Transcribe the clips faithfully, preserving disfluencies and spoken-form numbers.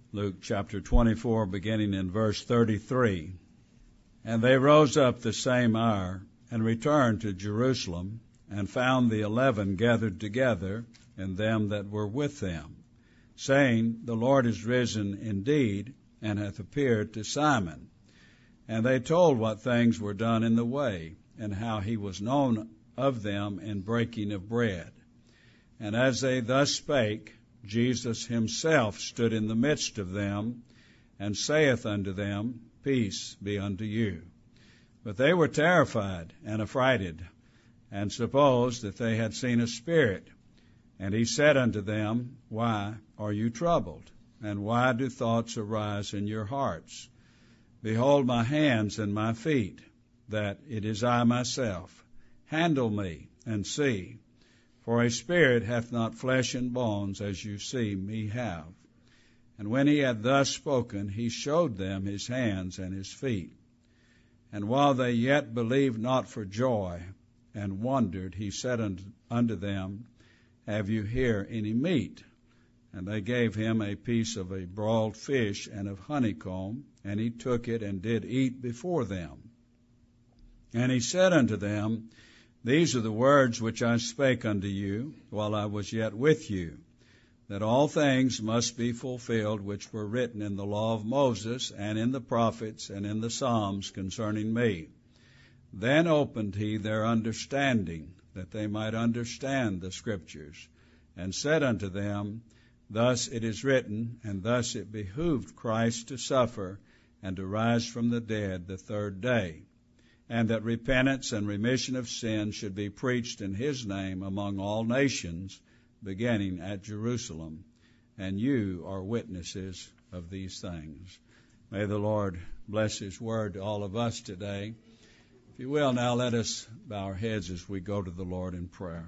Luke chapter twenty-four, beginning in verse thirty-three. And they rose up the same hour and returned to Jerusalem, and found the eleven gathered together, and them that were with them, saying, The Lord is risen indeed, and hath appeared to Simon. And they told what things were done in the way, and how he was known of them in breaking of bread. And as they thus spake, Jesus himself stood in the midst of them, and saith unto them, Peace be unto you. But they were terrified and affrighted, and supposed that they had seen a spirit. And he said unto them, Why are you troubled? And why do thoughts arise in your hearts? Behold my hands and my feet, that it is I myself. Handle me, and see. For a spirit hath not flesh and bones, as you see me have. And when he had thus spoken, he showed them his hands and his feet. And while they yet believed not for joy, and wondered, he said unto them, Have you here any meat? And they gave him a piece of a broiled fish and of honeycomb, and he took it and did eat before them. And he said unto them, These are the words which I spake unto you, while I was yet with you, that all things must be fulfilled which were written in the law of Moses, and in the prophets, and in the Psalms concerning me. Then opened he their understanding, that they might understand the Scriptures, and said unto them, Thus it is written, and thus it behooved Christ to suffer, and to rise from the dead the third day, and that repentance and remission of sin should be preached in his name among all nations, beginning at Jerusalem. And you are witnesses of these things. May the Lord bless his word to all of us today. If you will, now let us bow our heads as we go to the Lord in prayer.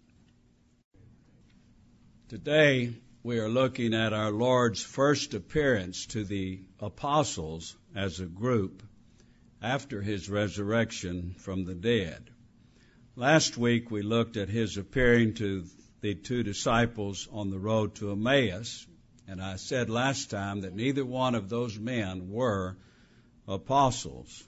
Today, we are looking at our Lord's first appearance to the apostles as a group after his resurrection from the dead. Last week, we looked at his appearing to the two disciples on the road to Emmaus, and I said last time that neither one of those men were apostles.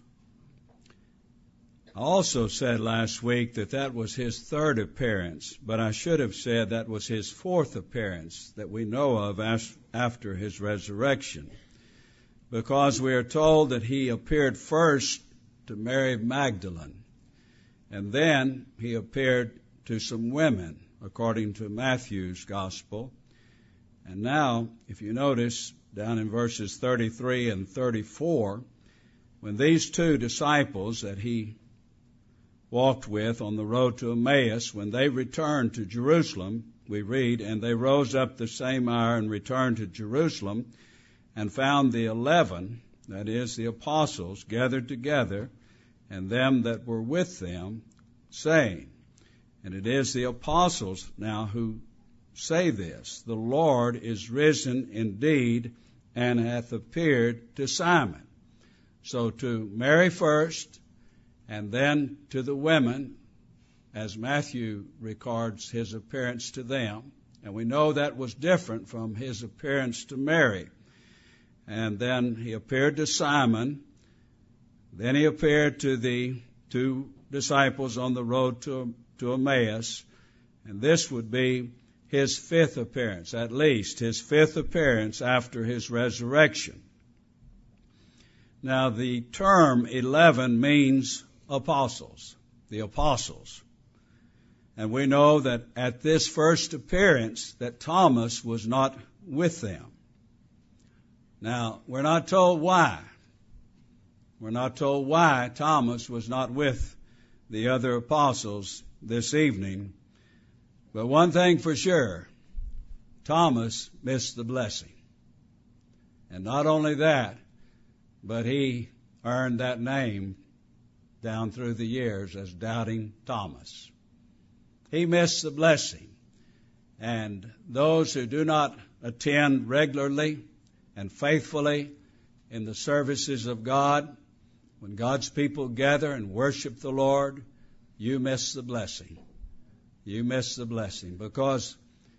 I also said last week that that was his third appearance, but I should have said that was his fourth appearance that we know of as, after his resurrection, because we are told that he appeared first to Mary Magdalene, and then he appeared to some women, according to Matthew's gospel. And now, if you notice, down in verses thirty-three and thirty-four, when these two disciples that he walked with on the road to Emmaus, when they returned to Jerusalem, we read, And they rose up the same hour and returned to Jerusalem, and found the eleven, that is, the apostles, gathered together, and them that were with them, saying, and it is the apostles now who say this, The Lord is risen indeed, and hath appeared to Simon. So to Mary first, and then to the women, as Matthew records his appearance to them. And we know that was different from his appearance to Mary. And then he appeared to Simon. Then he appeared to the two disciples on the road to, to Emmaus. And this would be his fifth appearance, at least his fifth appearance after his resurrection. Now the term eleven means apostles, the apostles. And we know that at this first appearance that Thomas was not with them. Now, we're not told why. We're not told why Thomas was not with the other apostles this evening. But one thing for sure, Thomas missed the blessing. And not only that, but he earned that name down through the years as Doubting Thomas. He missed the blessing. And those who do not attend regularly and faithfully in the services of God, when God's people gather and worship the Lord, you miss the blessing. You miss the blessing because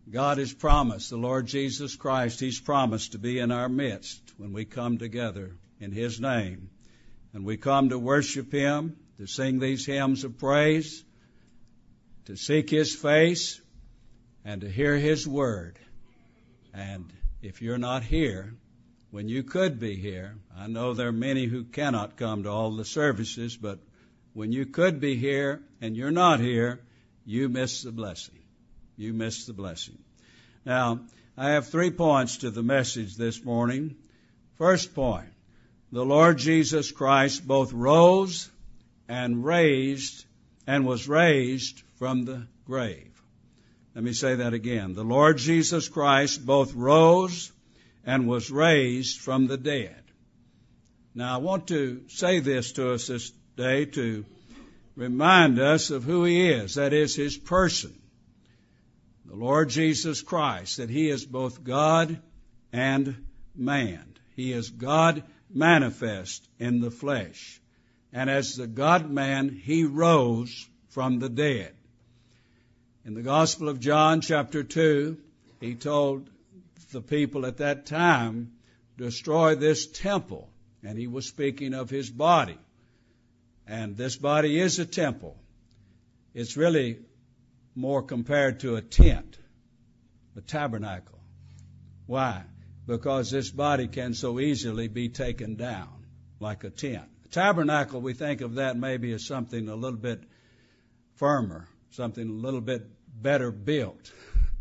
God has promised, the Lord Jesus Christ, He's promised to be in our midst when we come together in His name. And we come to worship Him, to sing these hymns of praise, to seek His face, and to hear His word. And if you're not here, when you could be here, I know there are many who cannot come to all the services, but when you could be here and you're not here, you miss the blessing. You miss the blessing. Now, I have three points to the message this morning. First point, the Lord Jesus Christ both rose and raised and was raised from the grave. Let me say that again. The Lord Jesus Christ both rose and was raised from the dead. Now, I want to say this to us this day to remind us of who He is, that is, His person. The Lord Jesus Christ, that He is both God and man. He is God manifest in the flesh. And as the God-man, He rose from the dead. In the Gospel of John, chapter two, He told the people at that time, destroy this temple. And He was speaking of His body. And this body is a temple. It's really more compared to a tent, a tabernacle. Why? Because this body can so easily be taken down like a tent. A tabernacle, we think of that maybe as something a little bit firmer, something a little bit better built.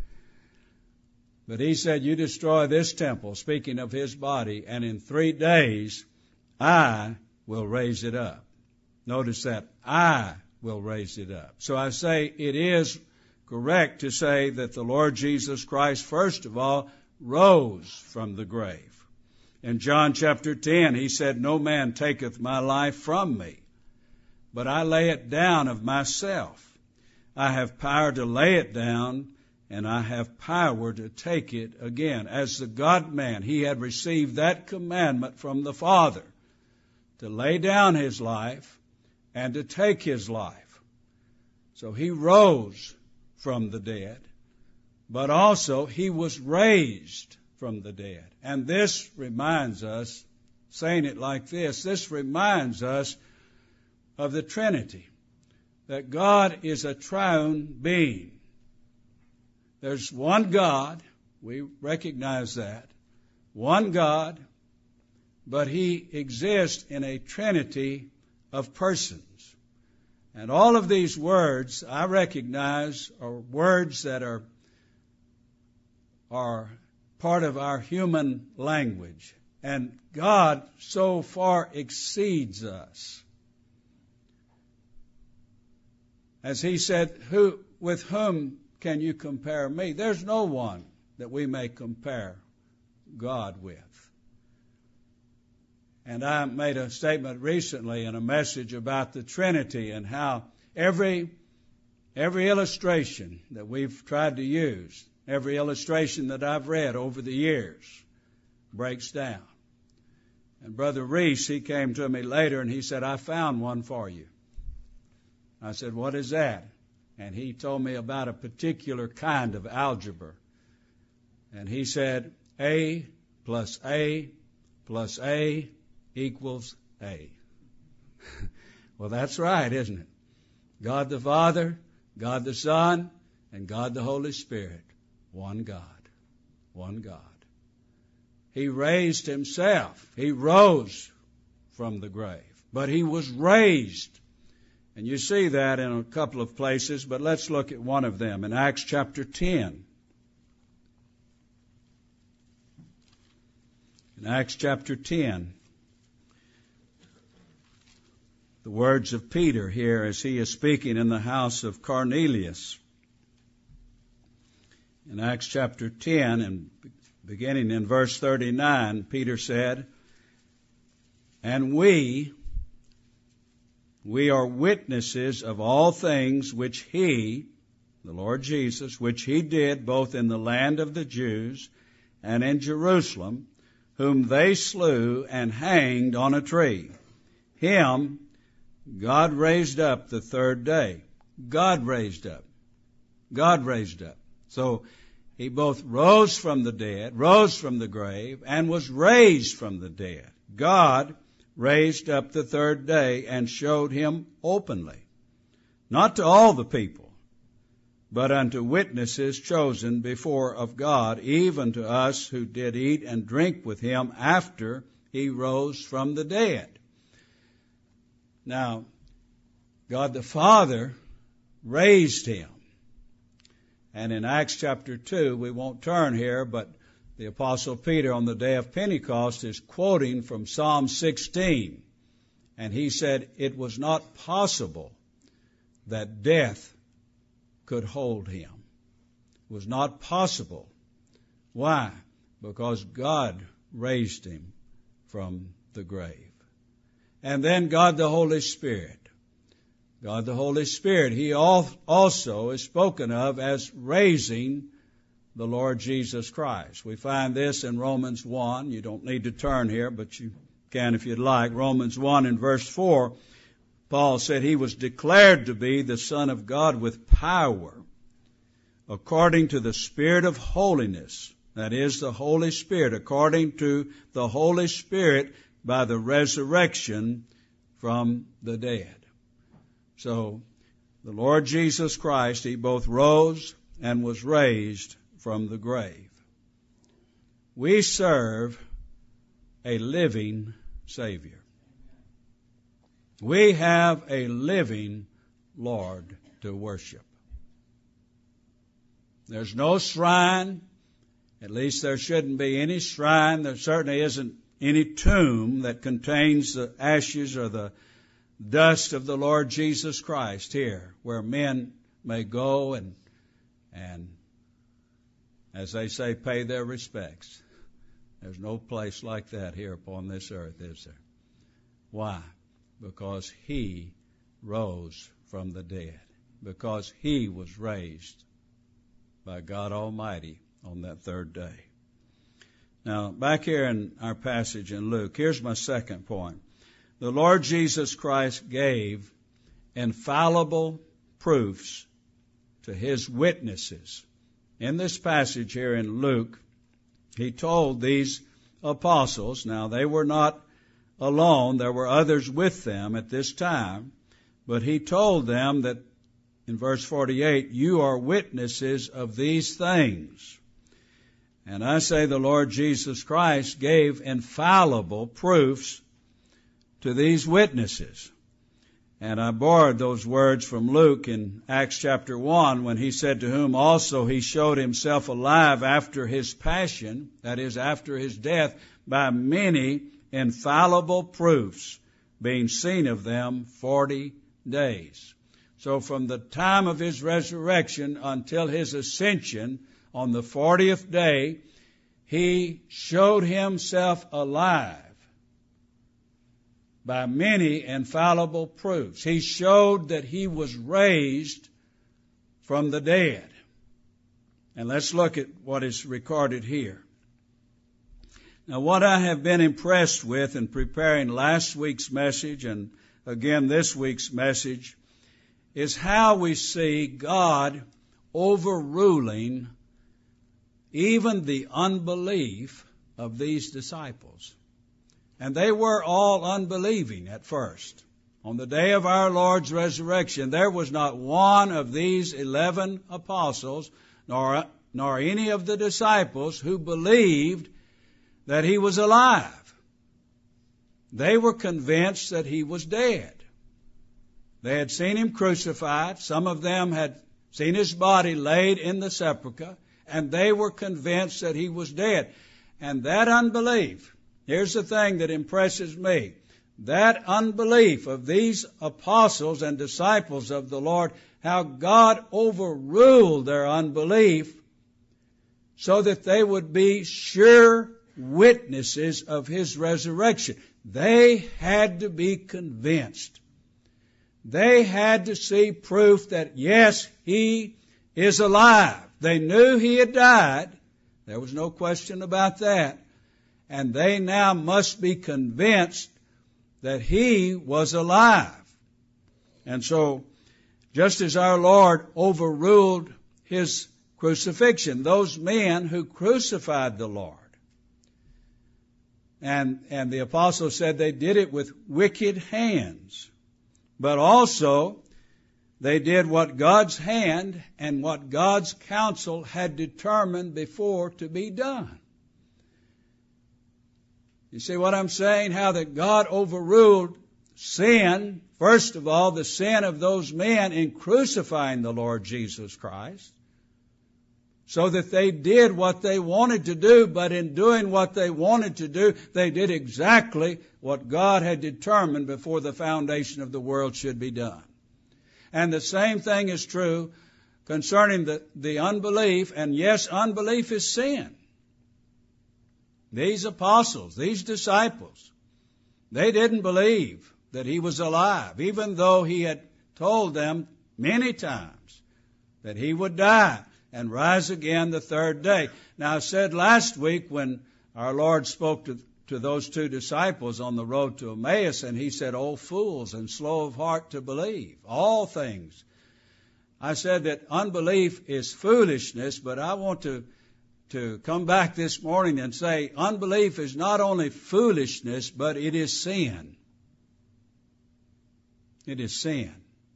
But He said, you destroy this temple, speaking of His body, and in three days I will raise it up. Notice that, I will raise it up. So I say it is correct to say that the Lord Jesus Christ, first of all, rose from the grave. In John chapter ten, He said, no man taketh my life from me, but I lay it down of myself. I have power to lay it down, and I have power to take it again. As the God-man, He had received that commandment from the Father to lay down His life and to take His life. So He rose from the dead, but also He was raised from the dead. And this reminds us, saying it like this, this reminds us of the Trinity, that God is a triune being. There's one God, we recognize that, one God, but He exists in a trinity of persons. And all of these words, I recognize, are words that are, are part of our human language. And God so far exceeds us. As He said, "Who, with whom can you compare me?" There's no one that we may compare God with. And I made a statement recently in a message about the Trinity and how every every illustration that we've tried to use, every illustration that I've read over the years, breaks down. And Brother Reese, he came to me later and he said, "I found one for you." I said, "What is that?" And he told me about a particular kind of algebra. And he said, A plus A plus A equals A. Well, that's right, isn't it? God the Father, God the Son, and God the Holy Spirit. One God. One God. He raised Himself. He rose from the grave. But He was raised. And you see that in a couple of places, but let's look at one of them in Acts chapter ten. In Acts chapter ten, the words of Peter here as he is speaking in the house of Cornelius. In Acts chapter ten, and beginning in verse thirty-nine, Peter said, "And we, we are witnesses of all things which He," the Lord Jesus, "which He did both in the land of the Jews and in Jerusalem, whom they slew and hanged on a tree. Him God raised up the third day." God raised up. God raised up. So He both rose from the dead, rose from the grave, and was raised from the dead. God raised up the third day and showed him openly, not to all the people, but unto witnesses chosen before of God, even to us who did eat and drink with him after he rose from the dead. Now, God the Father raised him. And in Acts chapter two, we won't turn here, but the Apostle Peter on the day of Pentecost is quoting from Psalm sixteen. And he said, it was not possible that death could hold him. It was not possible. Why? Because God raised him from the grave. And then God the Holy Spirit. God the Holy Spirit, he also is spoken of as raising the Lord Jesus Christ. We find this in Romans one. You don't need to turn here, but you can if you'd like. Romans one in verse four, Paul said he was declared to be the Son of God with power, according to the Spirit of holiness. That is, the Holy Spirit, according to the Holy Spirit by the resurrection from the dead. So, the Lord Jesus Christ, he both rose and was raised from the grave. We serve a living Savior. We have a living Lord to worship. There's no shrine. At least there shouldn't be any shrine. There certainly isn't any tomb that contains the ashes or the dust of the Lord Jesus Christ here, where men may go and, and, as they say, pay their respects. There's no place like that here upon this earth, is there? Why? Because he rose from the dead. Because he was raised by God Almighty on that third day. Now, back here in our passage in Luke, here's my second point. The Lord Jesus Christ gave infallible proofs to his witnesses. In this passage here in Luke, he told these apostles, now they were not alone, there were others with them at this time, but he told them that in verse forty-eight, you are witnesses of these things. And I say the Lord Jesus Christ gave infallible proofs to these witnesses. And I borrowed those words from Luke in Acts chapter one when he said, to whom also he showed himself alive after his passion, that is, after his death, by many infallible proofs, being seen of them forty days. So from the time of his resurrection until his ascension on the fortieth day, he showed himself alive by many infallible proofs. He showed that he was raised from the dead. And let's look at what is recorded here. Now, what I have been impressed with in preparing last week's message and again this week's message is how we see God overruling even the unbelief of these disciples. And they were all unbelieving at first. On the day of our Lord's resurrection, there was not one of these eleven apostles, nor, nor any of the disciples, who believed that he was alive. They were convinced that he was dead. They had seen him crucified. Some of them had seen his body laid in the sepulchre, and they were convinced that he was dead. And that unbelief, here's the thing that impresses me. That unbelief of these apostles and disciples of the Lord, how God overruled their unbelief so that they would be sure witnesses of his resurrection. They had to be convinced. They had to see proof that, yes, he is alive. They knew he had died. There was no question about that. And they now must be convinced that he was alive. And so, just as our Lord overruled his crucifixion, those men who crucified the Lord. And, and the apostle said they did it with wicked hands. But also, they did what God's hand and what God's counsel had determined before to be done. You see what I'm saying? How that God overruled sin, first of all, the sin of those men in crucifying the Lord Jesus Christ, so that they did what they wanted to do, but in doing what they wanted to do, they did exactly what God had determined before the foundation of the world should be done. And the same thing is true concerning the, the unbelief, and yes, unbelief is sin. These apostles, these disciples, they didn't believe that he was alive, even though he had told them many times that he would die and rise again the third day. Now, I said last week when our Lord spoke to, to those two disciples on the road to Emmaus, and he said, "O fools and slow of heart to believe all things." I said that unbelief is foolishness, but I want to, to come back this morning and say unbelief is not only foolishness, but it is sin. It is sin.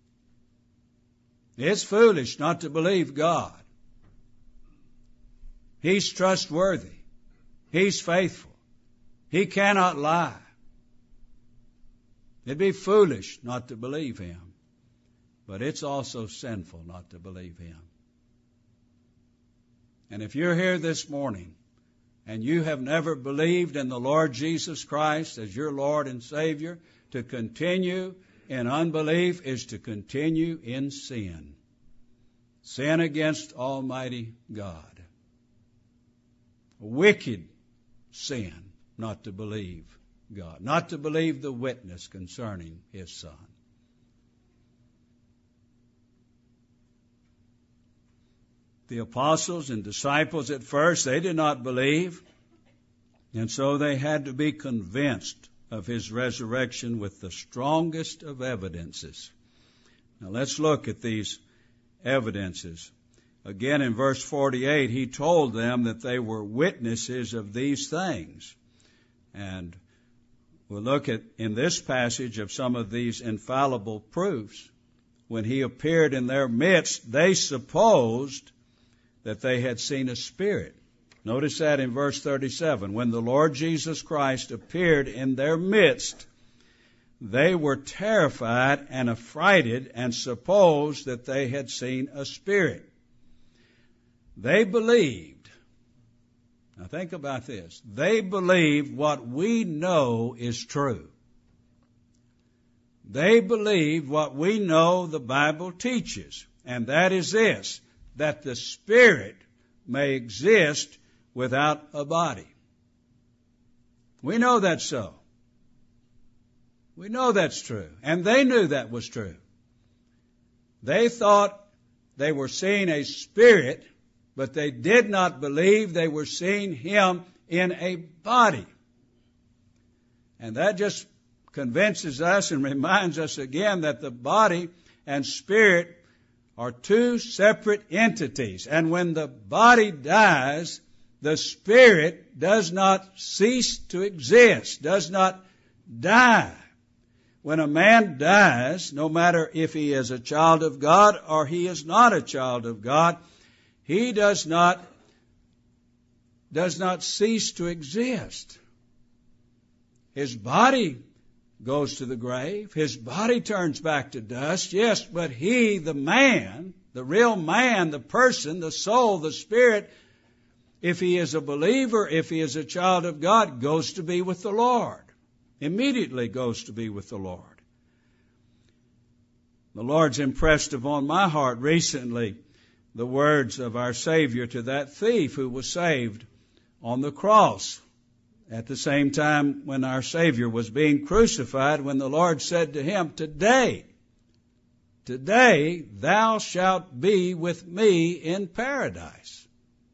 It's foolish not to believe God. He's trustworthy. He's faithful. He cannot lie. It'd be foolish not to believe him, but it's also sinful not to believe him. And if you're here this morning and you have never believed in the Lord Jesus Christ as your Lord and Savior, to continue in unbelief is to continue in sin. Sin against Almighty God. Wicked sin not to believe God, not to believe the witness concerning his Son. The apostles and disciples at first, they did not believe, and so they had to be convinced of his resurrection with the strongest of evidences. Now let's look at these evidences. Again, in verse forty-eight, he told them that they were witnesses of these things. And we'll look at, in this passage, of some of these infallible proofs. When he appeared in their midst, they supposed that they had seen a spirit. Notice that in verse thirty-seven. When the Lord Jesus Christ appeared in their midst, they were terrified and affrighted and supposed that they had seen a spirit. They believed. Now think about this. They believed what we know is true. They believed what we know the Bible teaches, and that is this, that the Spirit may exist without a body. We know that's so. We know that's true, and they knew that was true. They thought they were seeing a spirit, but they did not believe they were seeing him in a body. And that just convinces us and reminds us again that the body and spirit are two separate entities. And when the body dies, the spirit does not cease to exist, does not die. When a man dies, no matter if he is a child of God or he is not a child of God, he does not, does not cease to exist. His body goes to the grave. His body turns back to dust. Yes, but he, the man, the real man, the person, the soul, the spirit, if he is a believer, if he is a child of God, goes to be with the Lord. Immediately goes to be with the Lord. The Lord's impressed upon my heart recently the words of our Savior to that thief who was saved on the cross. At the same time when our Savior was being crucified, when the Lord said to him, Today, today thou shalt be with me in paradise.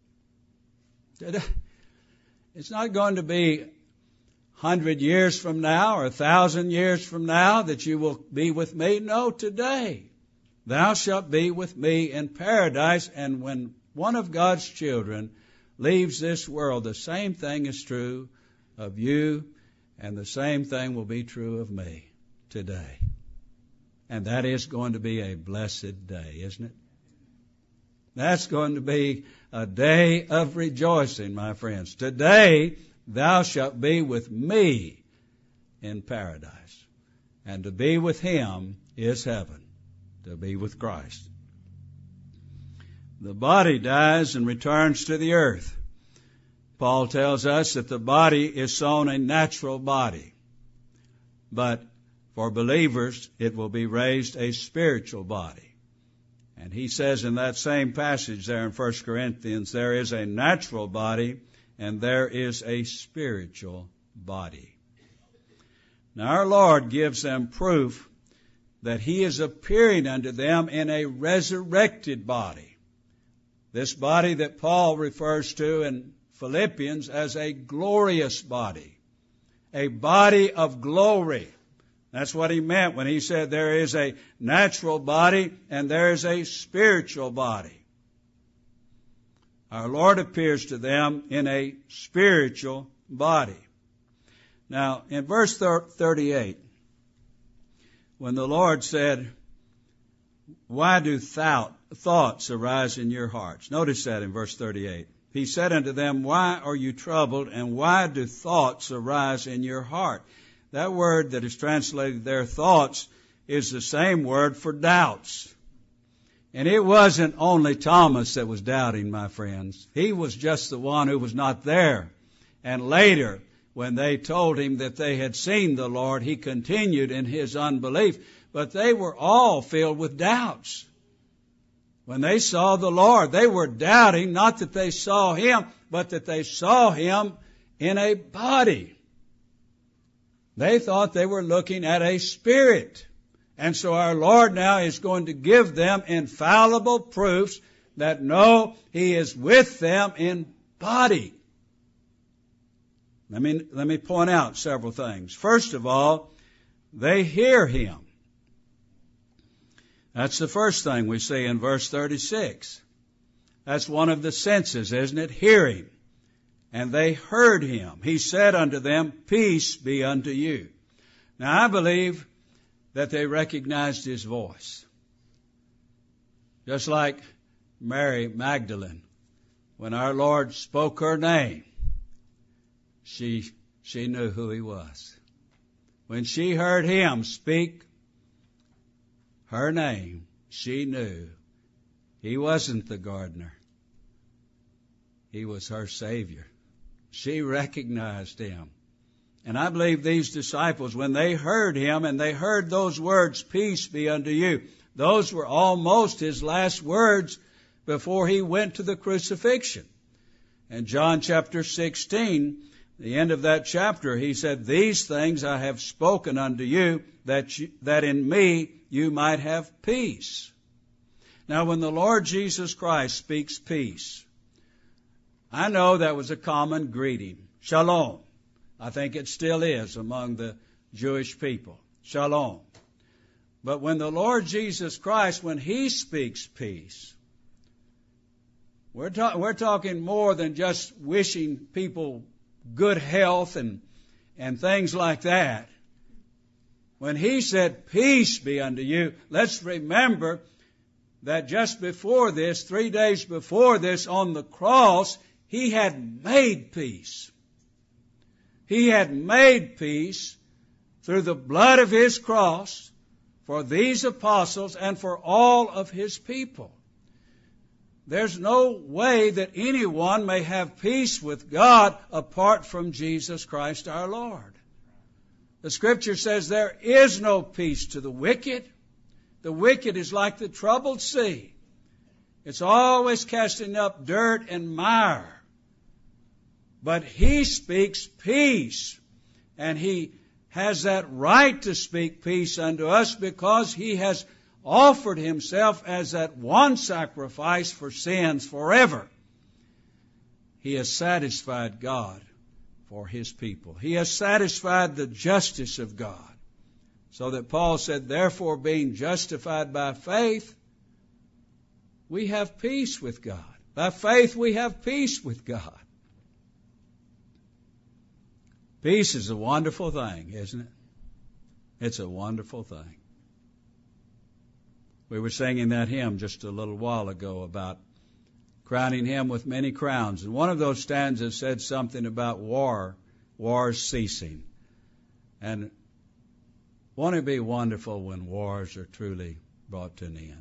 It's not going to be a hundred years from now or a thousand years from now that you will be with me. No, today thou shalt be with me in paradise. And when one of God's children leaves this world, the same thing is true of you, and the same thing will be true of me today. And that is going to be a blessed day, isn't it? That's going to be a day of rejoicing, my friends. Today, thou shalt be with me in paradise. And to be with him is heaven, to be with Christ. The body dies and returns to the earth. Paul tells us that the body is sown a natural body, but for believers it will be raised a spiritual body. And he says in that same passage there in First Corinthians, there is a natural body and there is a spiritual body. Now our Lord gives them proof that he is appearing unto them in a resurrected body. This body that Paul refers to in Philippians as a glorious body, a body of glory. That's what he meant when he said there is a natural body and there is a spiritual body. Our Lord appears to them in a spiritual body. Now, in verse thirty-eight, when the Lord said, why do thou- thoughts arise in your hearts? Notice that in verse thirty-eight. He said unto them, why are you troubled, and why do thoughts arise in your heart? That word that is translated there, thoughts, is the same word for doubts. And it wasn't only Thomas that was doubting, my friends. He was just the one who was not there. And later, when they told him that they had seen the Lord, he continued in his unbelief. But they were all filled with doubts. When they saw the Lord, they were doubting, not that they saw him, but that they saw him in a body. They thought they were looking at a spirit. And so our Lord now is going to give them infallible proofs that no, he is with them in body. Let me, let me point out several things. First of all, they hear him. That's the first thing we see in verse thirty-six. That's one of the senses, isn't it? Hearing. And they heard him. He said unto them, peace be unto you. Now I believe that they recognized his voice. Just like Mary Magdalene, when our Lord spoke her name, she, she knew who he was. When she heard him speak her name, she knew he wasn't the gardener. He was her Savior. She recognized him. And I believe these disciples, when they heard him and they heard those words, peace be unto you, those were almost his last words before he went to the crucifixion. In John chapter sixteen, the end of that chapter, he said, these things I have spoken unto you, that you, that in me you might have peace. Now, when the Lord Jesus Christ speaks peace, I know that was a common greeting. Shalom. I think it still is among the Jewish people. Shalom. But when the Lord Jesus Christ, when he speaks peace, we're, ta- we're talking more than just wishing people good health and, and things like that. When he said, peace be unto you, let's remember that just before this, three days before this, on the cross, he had made peace. He had made peace through the blood of his cross for these apostles and for all of his people. There's no way that anyone may have peace with God apart from Jesus Christ our Lord. The Scripture says there is no peace to the wicked. The wicked is like the troubled sea. It's always casting up dirt and mire. But he speaks peace, and he has that right to speak peace unto us because he has offered himself as that one sacrifice for sins forever. He has satisfied God for his people. He has satisfied the justice of God. So that Paul said, therefore, being justified by faith, we have peace with God. By faith we have peace with God. Peace is a wonderful thing, isn't it? It's a wonderful thing. We were singing that hymn just a little while ago about crowning him with many crowns. And one of those stanzas said something about war, wars ceasing. And won't it be wonderful when wars are truly brought to an end?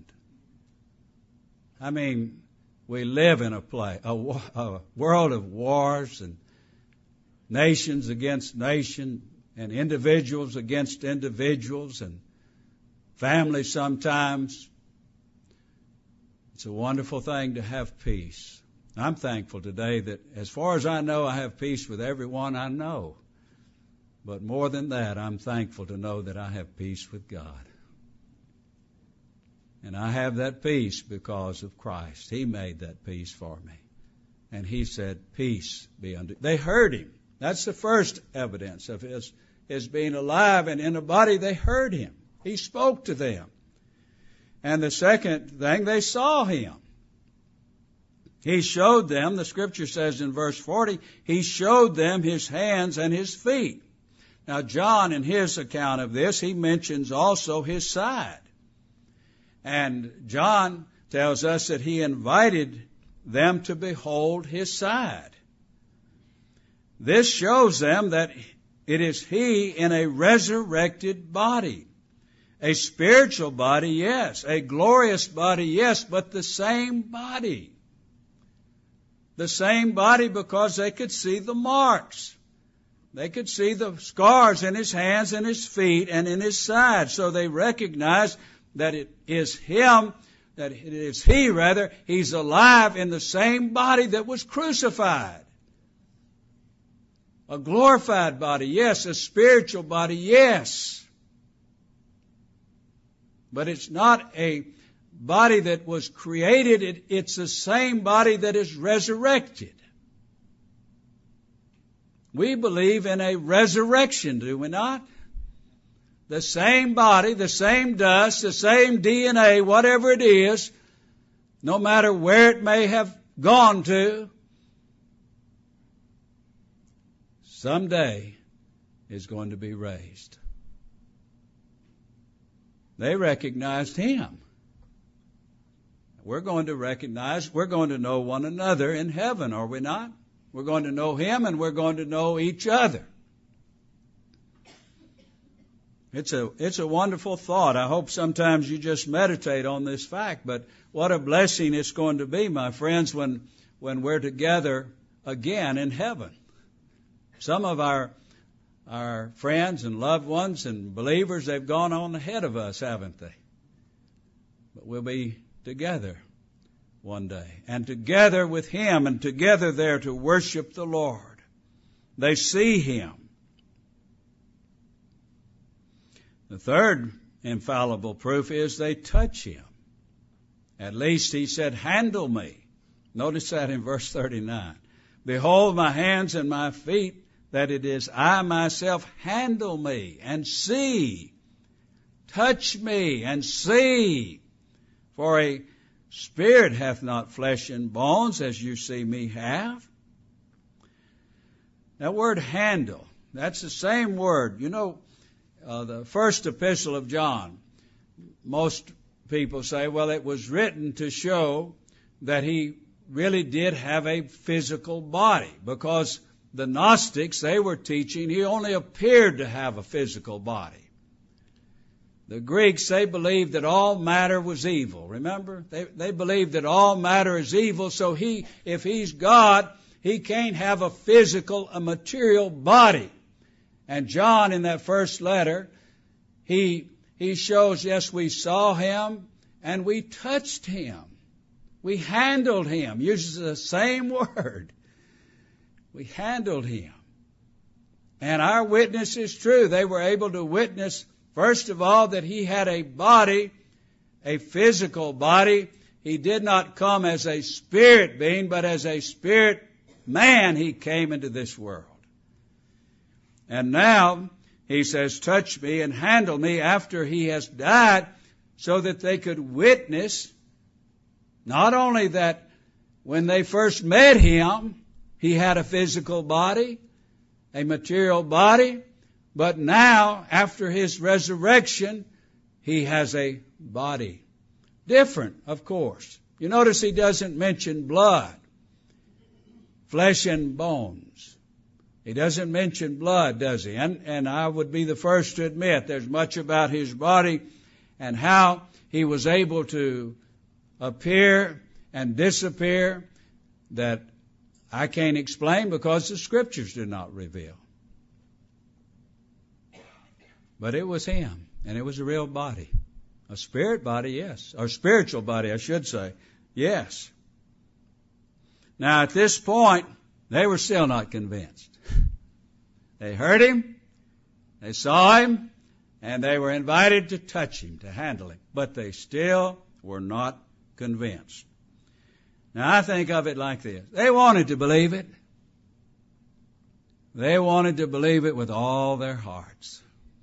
I mean, we live in a place, a, a world of wars and nations against nation and individuals against individuals and families sometimes. It's a wonderful thing to have peace. I'm thankful today that as far as I know, I have peace with everyone I know. But more than that, I'm thankful to know that I have peace with God. And I have that peace because of Christ. He made that peace for me. And He said, peace be unto you. They heard Him. That's the first evidence of His, His being alive and in a body. They heard Him. He spoke to them. And the second thing, they saw Him. He showed them, the Scripture says in verse forty, He showed them His hands and His feet. Now, John, in his account of this, he mentions also His side. And John tells us that He invited them to behold His side. This shows them that it is He in a resurrected body. A spiritual body, yes. A glorious body, yes. But the same body. The same body because they could see the marks. They could see the scars in His hands and His feet and in His side. So they recognized that it is Him, that it is He rather, He's alive in the same body that was crucified. A glorified body, yes. A spiritual body, yes. But it's not a body that was created. It, it's the same body that is resurrected. We believe in a resurrection, do we not? The same body, the same dust, the same D N A, whatever it is, no matter where it may have gone to, someday is going to be raised. They recognized Him. We're going to recognize, we're going to know one another in heaven, are we not? We're going to know Him and we're going to know each other. It's a, it's a wonderful thought. I hope sometimes you just meditate on this fact, but what a blessing it's going to be, my friends, when, when we're together again in heaven. Some of our Our friends and loved ones and believers, they've gone on ahead of us, haven't they? But we'll be together one day. And together with Him and together there to worship the Lord. They see Him. The third infallible proof is they touch Him. At least He said, handle me. Notice that in verse thirty-nine. Behold my hands and my feet, that it is I myself, handle me and see. Touch me and see. For a spirit hath not flesh and bones, as you see me have. That word handle, that's the same word. You know, uh, the first epistle of John, most people say, well, it was written to show that he really did have a physical body, because the Gnostics, they were teaching he only appeared to have a physical body. The Greeks, they believed that all matter was evil. Remember? They, they believed that all matter is evil, so he, if He's God, He can't have a physical, a material body. And John, in that first letter, he, he shows, yes, we saw Him and we touched Him. We handled Him. Uses the same word. We handled Him. And our witness is true. They were able to witness, first of all, that He had a body, a physical body. He did not come as a spirit being, but as a spirit man He came into this world. And now He says, touch me and handle me after He has died, so that they could witness not only that when they first met him, he had a physical body, a material body, but now, after his resurrection, he has a body. Different, of course. You notice he doesn't mention blood, flesh and bones. He doesn't mention blood, does he? And, and I would be the first to admit there's much about his body and how he was able to appear and disappear that I can't explain because the Scriptures do not reveal. But it was him, and it was a real body. A spirit body, yes. Or spiritual body, I should say. Yes. Now, at this point, they were still not convinced. They heard him, they saw him, and they were invited to touch him, to handle him. But they still were not convinced. Now, I think of it like this. They wanted to believe it. They wanted to believe it with all their hearts,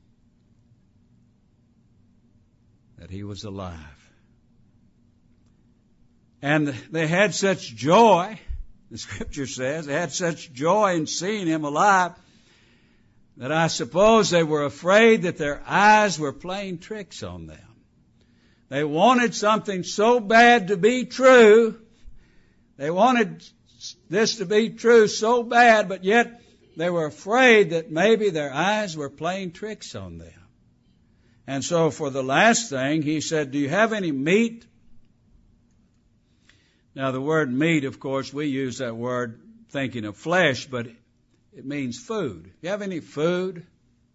that he was alive. And they had such joy, the Scripture says, they had such joy in seeing him alive, that I suppose they were afraid that their eyes were playing tricks on them. They wanted something so bad to be true. They wanted this to be true so bad, but yet they were afraid that maybe their eyes were playing tricks on them. And so for the last thing, he said, do you have any meat? Now the word meat, of course, we use that word thinking of flesh, but it means food. Do you have any food?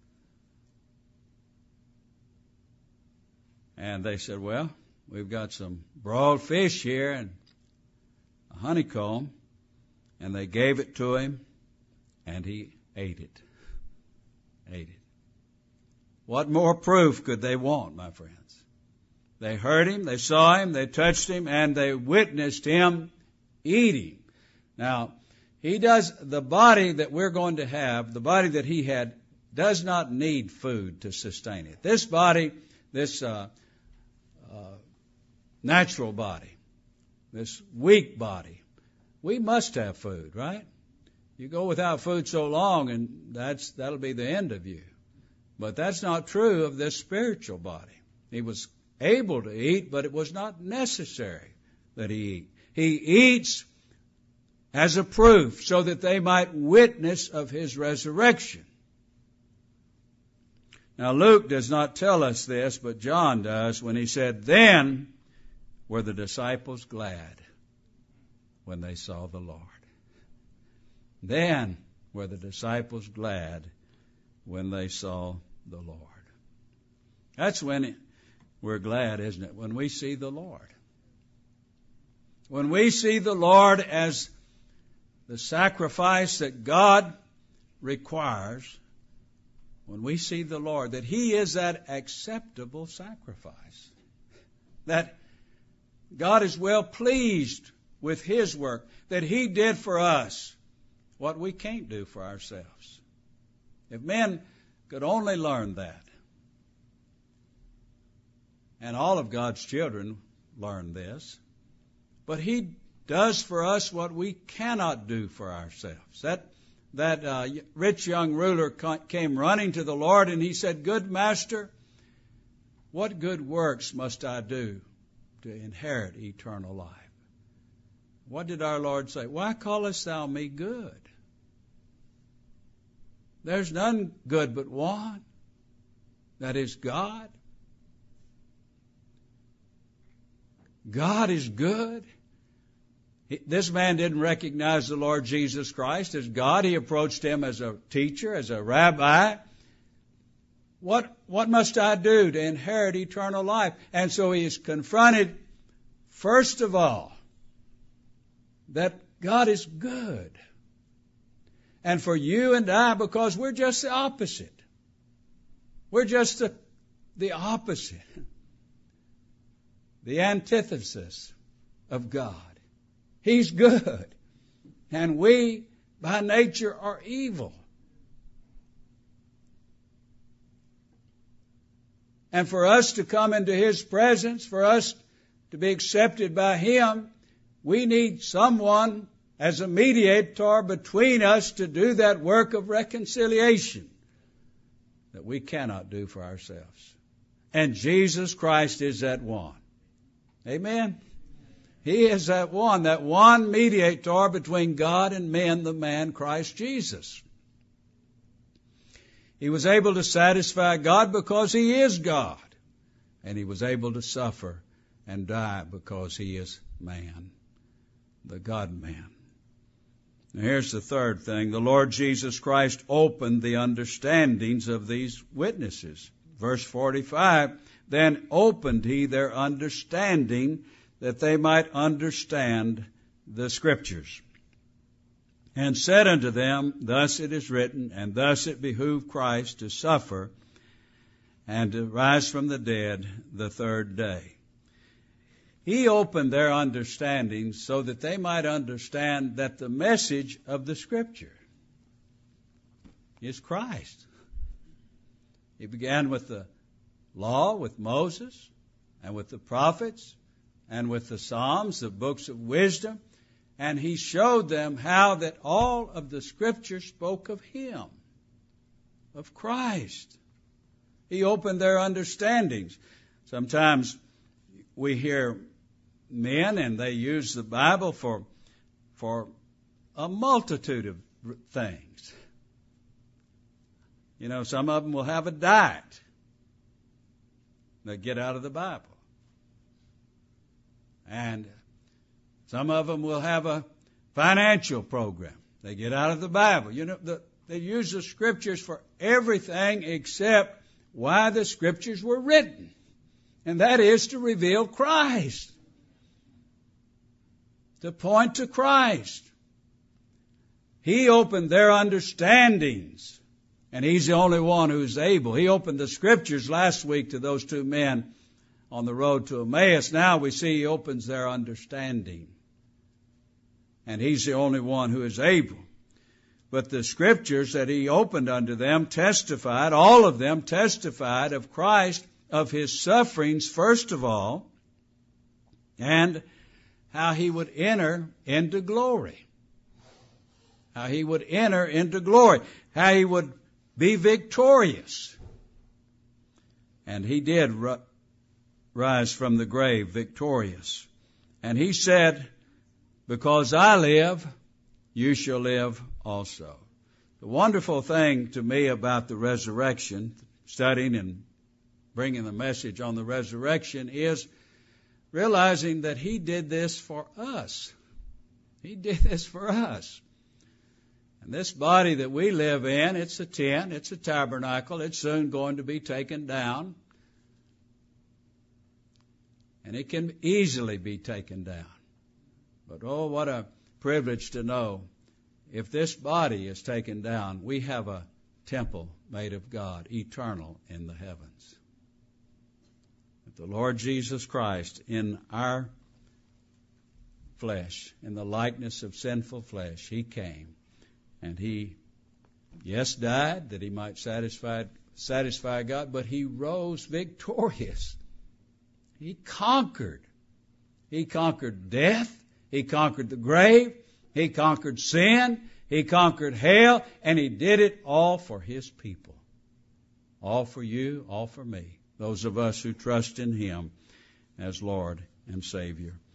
And they said, well, we've got some broiled fish here and a honeycomb. And they gave it to him, and he ate it. Ate it. What more proof could they want, my friends? They heard him, they saw him, they touched him, and they witnessed him eating. Now, he does, the body that we're going to have, the body that he had, does not need food to sustain it. This body, this uh, uh, natural body, this weak body, we must have food, right? You go without food so long, and that's that'll be the end of you. But that's not true of this spiritual body. He was able to eat, but it was not necessary that he eat. He eats as a proof so that they might witness of his resurrection. Now, Luke does not tell us this, but John does when he said, then were the disciples glad when they saw the Lord. Then were the disciples glad when they saw the Lord. That's when we're glad, isn't it? When we see the Lord. When we see the Lord as the sacrifice that God requires, when we see the Lord, that he is that acceptable sacrifice, that God is well pleased with his work, that he did for us what we can't do for ourselves. If men could only learn that, and all of God's children learn this, but he does for us what we cannot do for ourselves. That that uh, rich young ruler came running to the Lord, and he said, good master, what good works must I do to inherit eternal life? What did our Lord say? Why callest thou me good? There's none good but one, that is God. God is good. This man didn't recognize the Lord Jesus Christ as God. He approached him as a teacher, as a rabbi. What, what must I do to inherit eternal life? And so he is confronted, first of all, that God is good. And for you and I, because we're just the opposite. We're just the, the opposite. The antithesis of God. He's good. And we, by nature, are evil. And for us to come into his presence, for us to be accepted by him, We need someone as a mediator between us to do that work of reconciliation that we cannot do for ourselves. And Jesus Christ is that one. Amen? He is that one, that one mediator between God and men, the man Christ Jesus. He was able to satisfy God because He is God. And He was able to suffer and die because He is man, the God-man. Now here's the third thing. The Lord Jesus Christ opened the understandings of these witnesses. Verse forty-five, then opened He their understanding that they might understand the Scriptures. And said unto them, thus it is written, and thus it behooved Christ to suffer and to rise from the dead the third day. He opened their understanding so that they might understand that the message of the Scripture is Christ. He began with the law, with Moses, and with the prophets, and with the Psalms, the books of wisdom, and He showed them how that all of the Scripture spoke of Him, of Christ. He opened their understandings. Sometimes we hear men, and they use the Bible for, for a multitude of things. You know, some of them will have a diet they get out of the Bible. And some of them will have a financial program they get out of the Bible. You know, the, they use the Scriptures for everything except why the Scriptures were written. And that is to reveal Christ. To point to Christ. He opened their understandings. And He's the only one who's able. He opened the Scriptures last week to those two men on the road to Emmaus. Now we see He opens their understanding. And He's the only one who is able. But the Scriptures that He opened unto them testified, all of them testified of Christ, of His sufferings first of all, and how He would enter into glory. How He would enter into glory. How He would be victorious. And He did ri- rise from the grave victorious. And He said, because I live, you shall live also. The wonderful thing to me about the resurrection, studying and bringing the message on the resurrection, is realizing that He did this for us. He did this for us. And this body that we live in, it's a tent, it's a tabernacle, it's soon going to be taken down. And it can easily be taken down. But oh, what a privilege to know, if this body is taken down, we have a temple made of God, eternal in the heavens. The Lord Jesus Christ, in our flesh, in the likeness of sinful flesh, He came. And He, yes, died that He might satisfy, satisfy God, but He rose victorious. He conquered. He conquered death. He conquered the grave. He conquered sin. He conquered hell. And He did it all for His people. All for you, all for me. Those of us who trust in Him as Lord and Savior.